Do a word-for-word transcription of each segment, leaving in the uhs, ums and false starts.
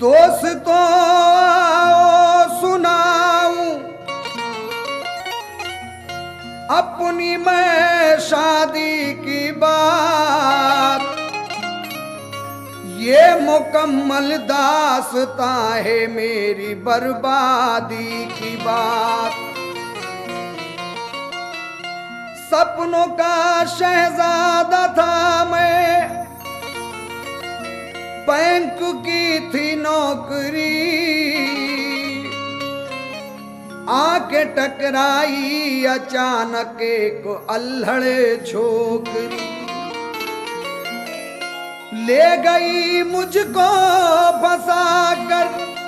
दोस्तों सुनाऊं अपनी मैं शादी की बात, ये मुकम्मल दास्तां है मेरी बर्बादी की बात। सपनों का शहजादा था मैं, बैंक की थी नौकरी, आके टकराई अचानक एक अल्हड़ छोकरी, ले गई मुझको फंसा कर,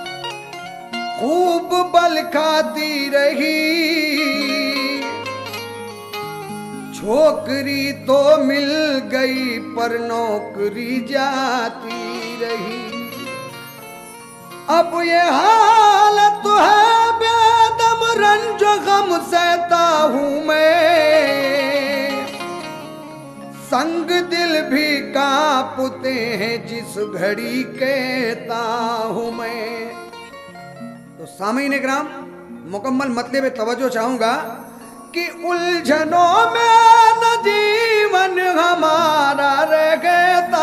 खूब बल खाती रही, छोकरी तो मिल गई पर नौकरी जाती रही। अब ये हालत है बेदम रंज गम सहता हूँ मैं, संग दिल भी कांपते हैं जिस घड़ी कहता हूँ मैं। तो सामीन इकराम, मुकम्मल मतलब तवज्जो चाहूंगा कि उलझनों में न जीवन हमारा रह गया।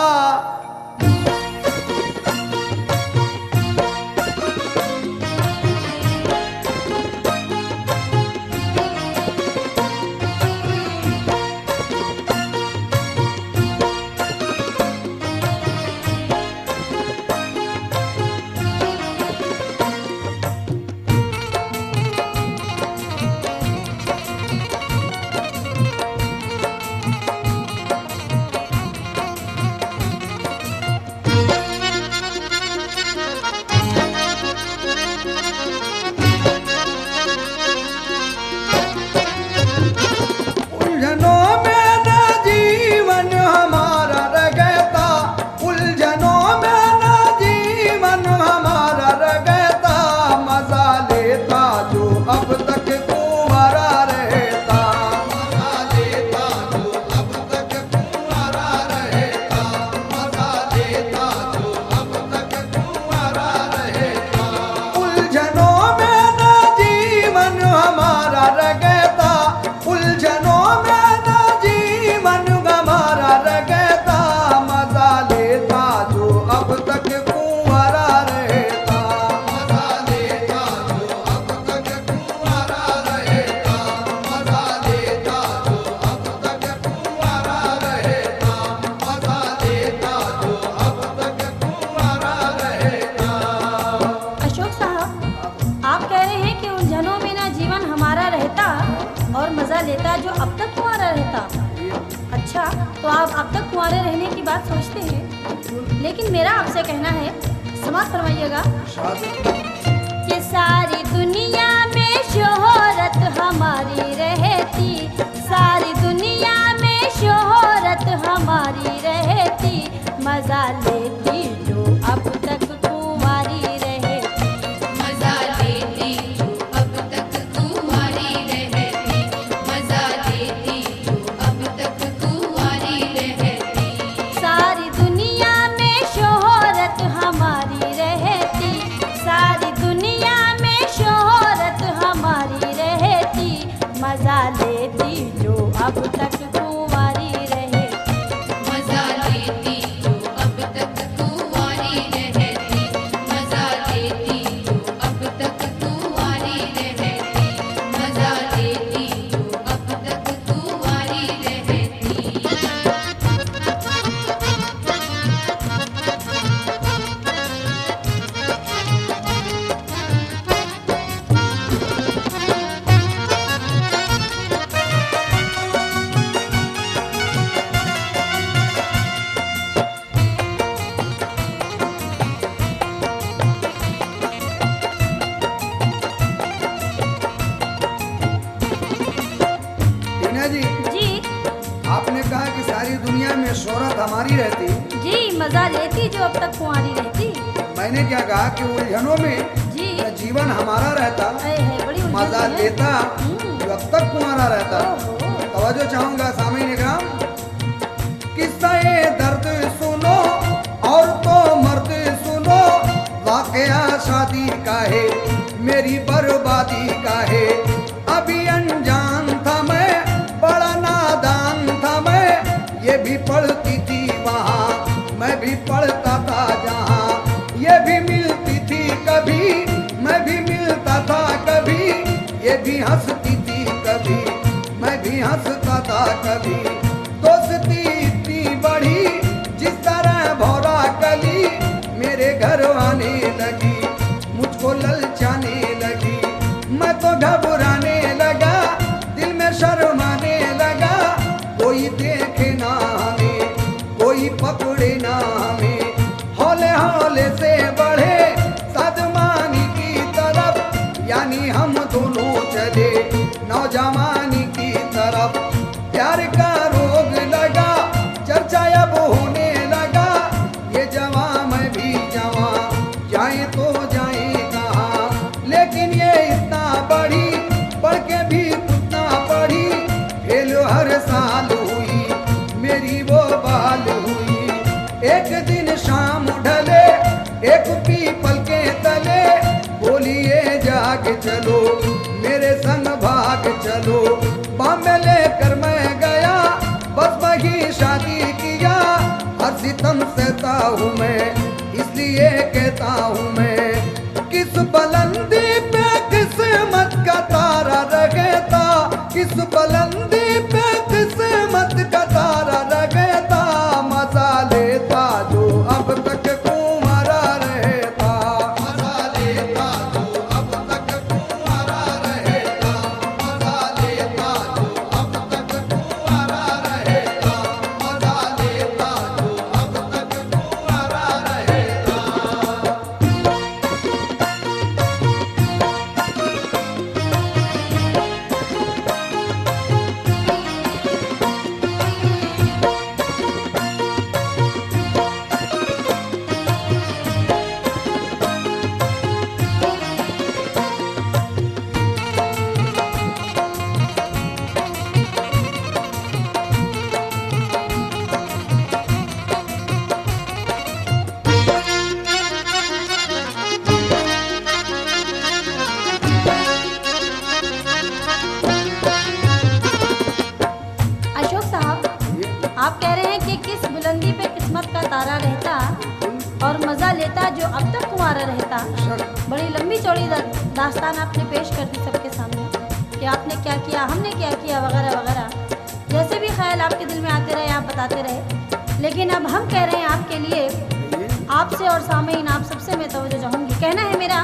लेता जो अब तक कुंवारा रहता। अच्छा, तो आप अब तक कुंवारे रहने की बात सोचते हैं, लेकिन मेरा आपसे कहना है, समाप्त फरमाइएगा कि सारी दुनिया में शोहरत हमारी रहती, सारी दुनिया में शोहरत हमारी रहती, मजा लेती जो अब तक कुंवारी रहती, मजा लेती जो अब तक कुंवारी रहती, मजा लेती जो अब तक कुंवारी रहती। सारी दुनिया में शोहरत हमारी रहती, सारी दुनिया में शोहरत हमारी रहती, मजा लेती जो अब तक कुंवारी रहती, मजा लेती जो अब तक कुंवारी रहती, मजा लेती जो अब तक कुंवारी रहती, मजा लेती जो अब तक कुंवारी रहती। टीना जी, जी आपने कहा कि सारी दुनिया में शोहरत हमारी रहती, जी मजा लेती जो अब तक कुंवारी रहती। मैंने क्या कहा कि उलझनों में जी न जीवन हमारा रहता, है, है, बड़ी उलझन मजा है। लेता हम्म। जो अब तक कुंवारा रहता। ओहो। तवज्जो चाहूंगा सामीन इकराम, किस्सा ये दर्द सुनो और तो मर्द सुनो, भी पढ़ता था जहाँ, ये भी मिलती थी कभी, मैं भी मिलता था कभी, ये भी हंसती थी कभी, मैं भी हंसता था कभी। दोस्ती इतनी बढ़ी जिस तरह भौरा कली, मेरे घर आने लगी, मुझको ललचाने लगी, मैं तो घबराने लगा, दिल में शर्माने लगा, कोई देखे ना हमें, कोई पकड़े ना हमें। हौले हौले से बढ़े सादमानी की तरफ, यानी हम दोनों चले नौजवानी की तरफ। प्यार का रोग लगा, चर्चा अब होने लगा, ये जवां मैं भी जवां, जाए तो जाए कहाँ। लेकिन ये इतना बढ़ी, पढ़ के भी उतना पढ़ी, फेल हर साल हुई मेरी वो बाल हुई। एक दिन शाम ढले, एक पीपल के तले, बोलिए जाग चलो मेरे संग भाग चलो। बॉम्बे लेकर मैं गया, बस वही शादी किया, हर सितम सहता हूँ मैं, इसलिए कहता हूँ मैं। किस बुलंदी पे किस्मत का तारा रहता, किस बुलंदी पे किस्मत का तारा रहता, मजा लेता जो अब तक कुंवारा रहता, मजा लेता जो अब तक कुंवारा रहता, मजा लेता जो अब तक कुंवारा रहता, मजा लेता जो अब तक कुंवारा रहता। अशोक साहब, आप कह रहे हैं कि किस बुलंदी पे किस्मत का तारा रहता और मजा लेता जो अब तक कुंवारा रहता। बड़ी लंबी चौड़ी दा- दास्तान आपने पेश कर दी सबके सामने कि आपने क्या किया, हमने क्या किया, वगैरह वगैरह। जैसे भी ख्याल आपके दिल में आते रहे आप बताते रहे, लेकिन अब हम कह रहे हैं आपके लिए, आपसे और सामीन आप सबसे मैं तवज्जो चाहूँगी। कहना है मेरा,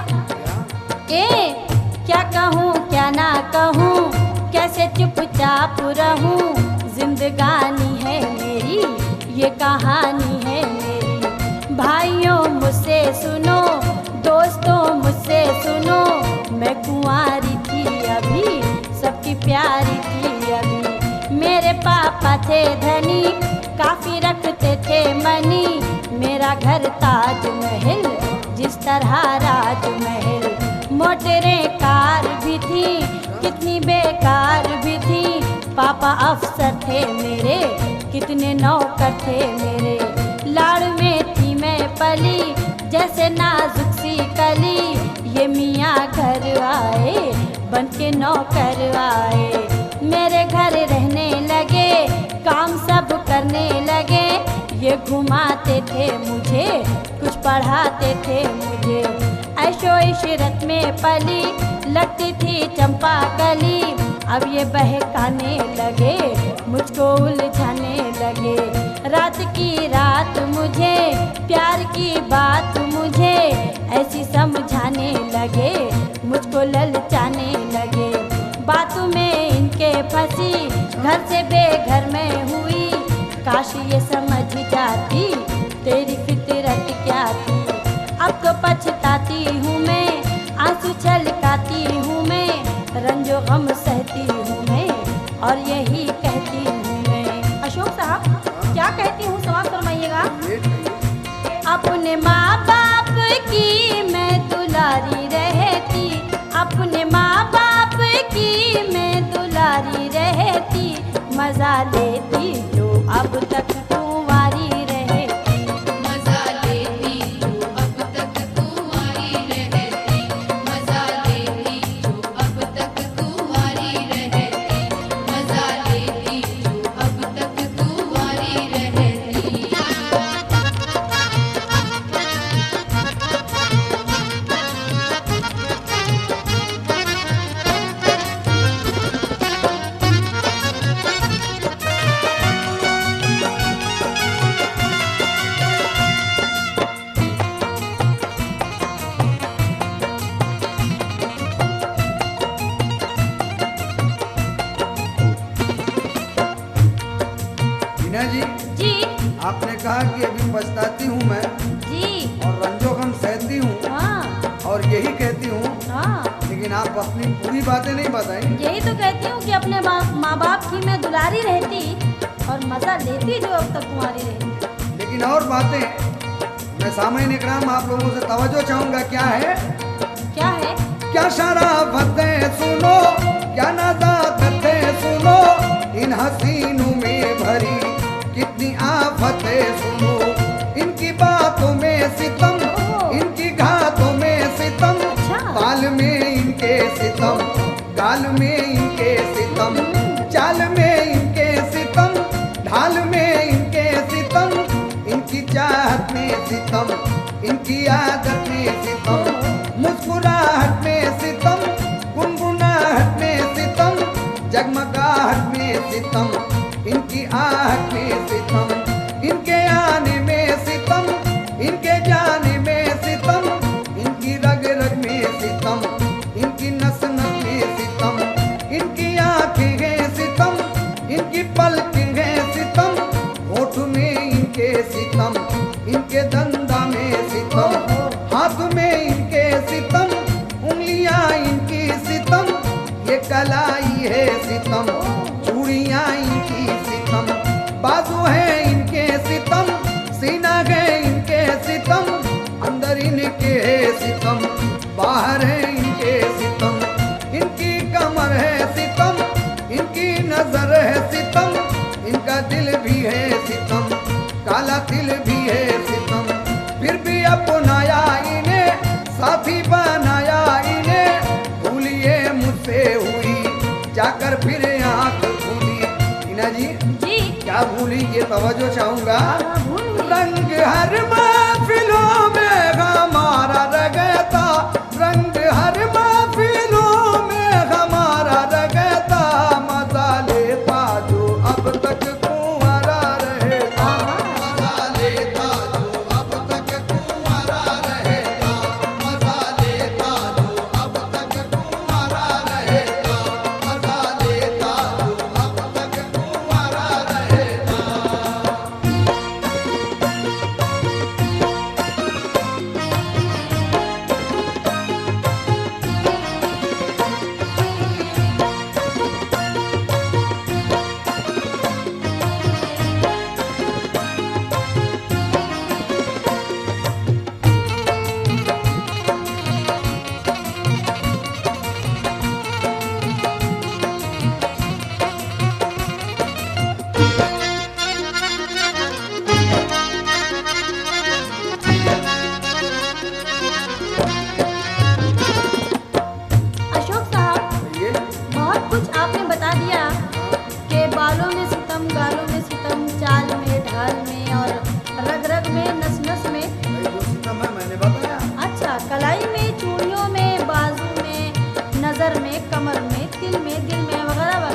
ए क्या कहूँ क्या ना कहूँ, कैसे चुपचाप रहूँ, जिंदगानी है मेरी, ये कहानी है मेरी। भाइयों मुझसे सुनो, दोस्तों मुझसे सुनो, मैं कुंवारी थी अभी, सबकी प्यारी थी अभी। मेरे पापा थे धनी, काफी रखते थे मनी, मेरा घर ताजमहल जिस तरह राजमहल। मोटरें कार भी थी, कितनी बेकार भी थी, पापा अफसर थे मेरे, कितने नौकर थे मेरे। लाड़ में थी मैं पली, जैसे नाजुक सी कली, ये मियाँ घर आए बन के नौकर आए। मेरे घर रहने लगे, काम सब करने लगे, ये घुमाते थे मुझे, कुछ पढ़ाते थे मुझे। ऐशो इशरत में पली, लगती थी चंपा कली, अब ये बहकाने लगे, मुझको उलझाने लगे। रात की रात मुझे, प्यार की बात मुझे, ऐसी समझाने लगे, मुझको ललचाने लगे। बातों में इनके फंसी, घर से बेघर में हुई, काश ये समझ जाती तेरी फितरत क्या थी। अब तो पछताती हूँ मैं, आंसू छलकाती हूँ मैं, रंजो गम सहती हूँ मैं, और यही कहती हूँ मैं। अशोक साहब, क्या कहती हूँ समाप्त फरमाइएगा। अपने माँ बाप की मैं दुलारी रहती, अपने माँ बाप की मैं दुलारी रहती, मजा लेती जो अब तक कुंवारी रहती, मजा लेती जो अब तक कुंवारी रहती, मजा लेती जो अब तक कुंवारी रहती, मजा पछताती हूँ मैं जी। और रंजो गम सहती हूँ हाँ और यही कहती हूँ, हाँ, लेकिन आप अपनी पूरी बातें नहीं बताई। यही तो कहती हूँ कि अपने माँ बाप की मैं दुलारी रहती और मजा लेती जो अब तक कुंवारी रहती। लेकिन और बातें मैं सामईन इकराम आप लोगों से तवज्जो चाहूंगा। क्या है? क्या है? क्या शराफतें सुनो, क्या नज़ाकतें सुनो, इन हसीनों में भरी कितनी आफतें सुनो। इनकी बातों में सितम, इनकी घातों में सितम, बाल में इनके सितम, गाल में इनके सितम, चाल में इनके सितम, ढाल में इनके सितम, इनकी चाहत में सितम, इनकी आदत में सितम, मुस्कुराहट में सितम, गुनगुनाहट में सितम, जगमगाहट में सितम, इनकी आहट में सितम, इनके आने में सितम, इनके जाने में सितम, इनकी रग रग में सितम, इनकी नस नस में सितम, इनकी आंखें हैं सितम, इनकी पलकें हैं सितम, होठ में इनके सितम, इनके दंदा में सितम, हाथ में इनके सितम, उंगलियां इनकी सितम, ये कलाई है सितम, चूड़ियां इनकी सितम, बाजू है इनके सितम, सीना है इनके सितम, अंदर इनके है सितम, बाहर है इनके सितम, इनकी कमर है सितम, इनकी नजर है सितम, इनका दिल भी है सितम, काला तिल भी है सितम, फिर भी अपनाया इन्हें, साथी बनाया इन्हें, भूलिए मुझसे हुई जाकर फिर आंख भूली। टीना जी जी। क्या भूली, ये तवज्जो चाहूंगा। हाँ, भूल गई। रंग हर महफिलों में हमारा रगता, रंग हर महफिलों में हमारा रगता, मजा लेता जो अब तक कुंवारा रहता, मजा लेता जो अब तक कुंवारा रहता, मजा लेता जो अब तक कुंवारा रहता, मजा लेता जो अब तक कुंवारा रहता। अशोक साहब, ये बहुत कुछ आपने बता दिया कि बालों में सितम, गालों में सितम, चाल में, ढाल में और रग रग में, नस नस में। भाई जो सितम है मैंने बताया। अच्छा, कलाई में, चूड़ियों में, बाजू में, नजर में, कमर में, तिल में, दिल में वगैरह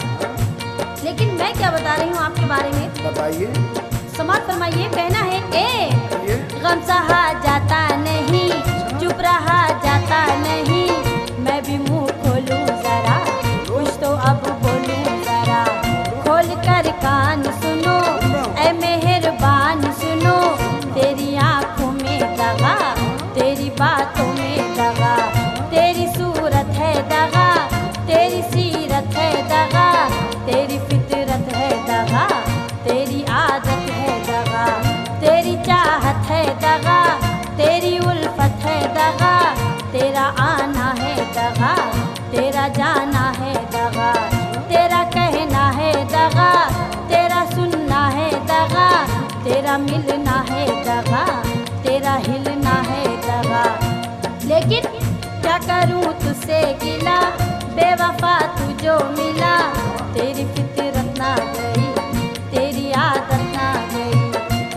वगैरह। लेकिन मैं क्या बता रही हूँ आपके बारे में, बताइए। समाज फरमाइए। कहना है ए ये गम सहा जाता नहीं, चुप रहा जाता नहीं, मैं भी मुंह खोलूं जरा, कुछ तो अब बोलूं जरा, खोल कर कान सुनो, ऐ मेहरबान सुनो, तेरी आंखों में दगा, तेरी बातों में दगा, तेरी सूरत है दगा, तेरी सीरत है दगा, तेरी फितरत है दगा, तेरी आदत है दगा, तेरी चाहत है दगा, तेरी उल्फत है दगा, तेरा आना है दगा, तेरा जाना है दगा, तेरा कहना है दगा, तेरा सुनना है दगा, तेरा मिलना है दगा, तेरा हिलना है दगा। लेकिन क्या करूं तुझसे गिला, बेवफा तू जो मिला, तेरी फितरत ना गई, तेरी आदत ना गई,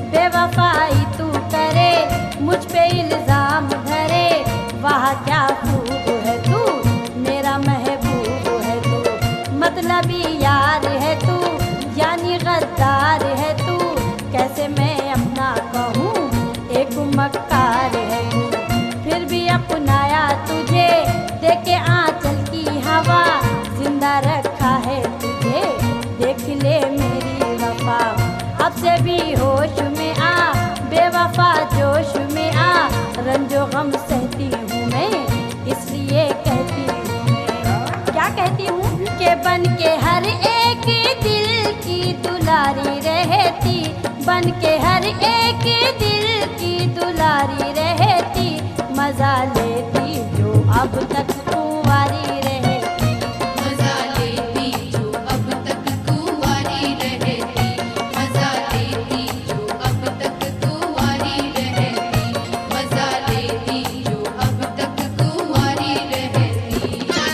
बेवफाई तू करे, मुझ पे इल्जाम धरे, वाह क्या खूब है तू, मेरा महबूब है तू, मतलबी यार है तू, यानी गद्दार है तू, कैसे मैं अपना कहूँ, एक मक्कार है तू, फिर भी अपनाया तुझे, देखे आंचल की हवा, जिंदा रखा है तुझे, दफा जोश में आ रंजो गम सहती हूँ मैं, इसलिए कहती हूँ मैं, क्या कहती हूँ कि बन के हर एक दिल की दुलारी रहती, बन के हर एक दिल की दुलारी रहती, मजा लेती जो अब तक कुंवारी रहती, मजा लेती जो अब तक कुंवारी रहती, मजा लेती जो अब तक कुंवारी रहती, मजा लेती जो अब तक कुंवारी रहती।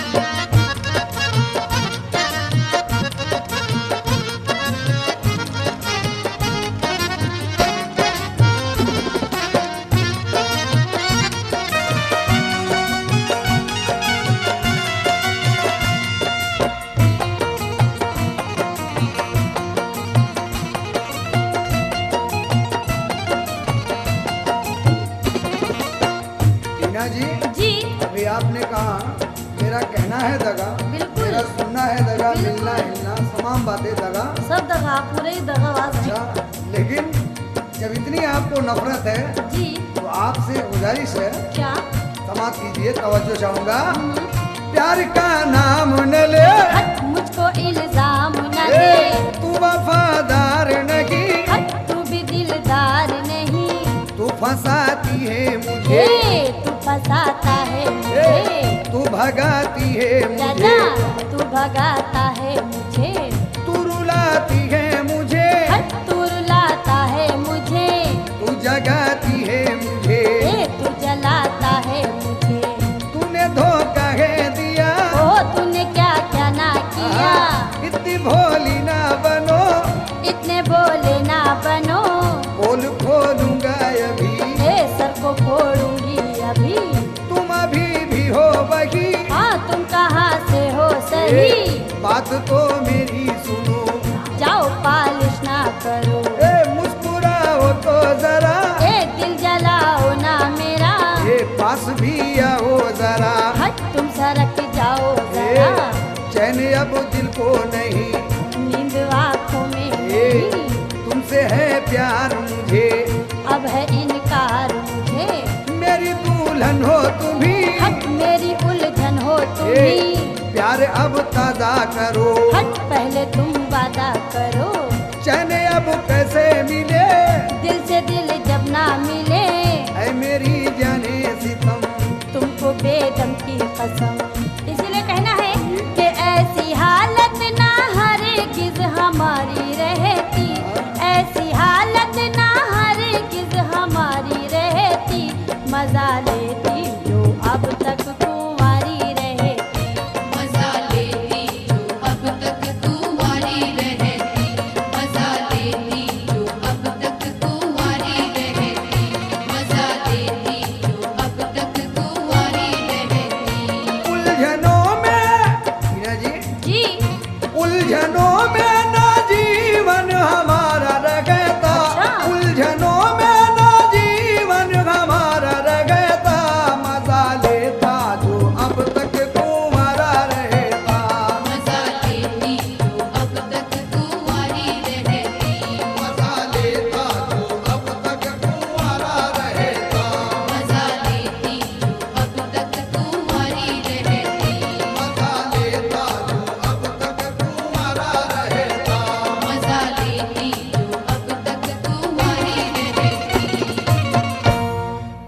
टीना जी, जी अभी आपने कहा मेरा कहना है दगा, बिल्कुल। मेरा सुनना है दगा, बिल्कुल। मिलना हिलना तमाम बातें दगा। सब दगा, पूरे ही दगाबाज हैं। अच्छा, लेकिन जब इतनी आपको नफरत है जी तो आपसे गुजारिश है, क्या? समाप्त कीजिए, तवज्जो चाहूंगा। हम्म, प्यार का नाम न ले, हट मुझको इल्जाम न ए, दे, तू वफादार नहीं, हट तू भी दिलदार नहीं, तू फंसाती है हे मुझे, तू फंसाता है मुझे, ए, तू भगाती है दादा मुझे, तू भगाता है मुझे, तू रुलाती है मुझे, हट तू रुलाता है मुझे, तू जगाती है मुझे, ए तू जलाता है मुझे, तूने धोखा है दिया, ओ तूने क्या क्या ना किया, आहा, इतनी भोली ना बनो, इतने बोले ना बनो, बोल खोलूंगा अभी, ए सर को फोड़ूंगी अभी, तुम अभी भी हो वही, हाँ तुम कहाँ से हो सही, ए, बात तो मेरी सुनो, जाओ पालिश ना करो, ए मुस्कुराओ तो जरा, ए दिल जलाओ ना मेरा, ए पास भी आओ जरा, हट तुम सरक जाओ ए जरा, चैन अब दिल को नहीं, नींद आँखों में ए नहीं, तुमसे है प्यार मुझे, अब है इनकार मुझे, मेरी दुल्हन हो तुम भी, हट मेरी उलझन हो तुम ए ही, प्यार अब ताजा करो, हट पहले तुम वादा करो, चैन अब कैसे मिले,